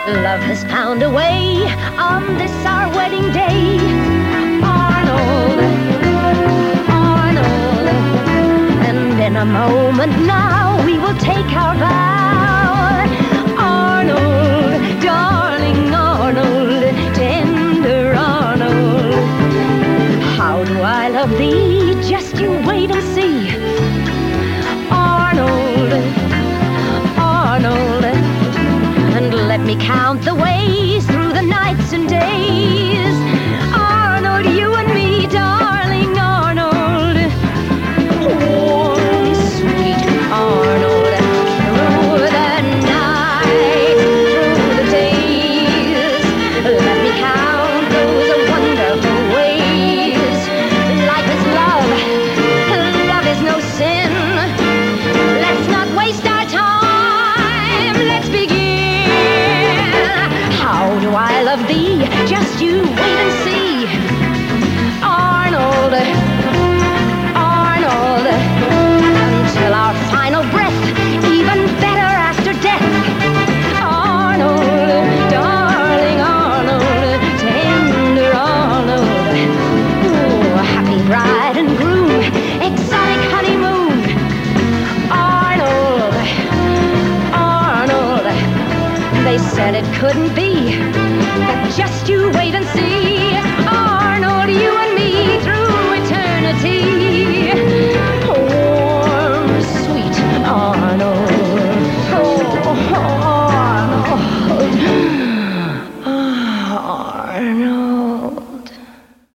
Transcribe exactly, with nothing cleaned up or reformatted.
Love has found a way on this our wedding day. Arnold, Arnold, and in a moment now we will take our vow. Arnold, darling Arnold, tender Arnold. How do I love thee? Just you wait and see. Arnold, Arnold, and let me count the ways through the nights and days. Arnold, you and me, darling Arnold. Warm, sweet Arnold, through the night, through the days. Let me count those wonderful ways. Life is love, love is no sin. Let's not waste our time, let's begin. How do I love thee? Just you wait and see. Arnold, Arnold, until our final breath, even better after death. Arnold, darling Arnold, tender Arnold. Ooh, happy bride and groom, exotic honeymoon. Arnold, Arnold, they said it couldn't be.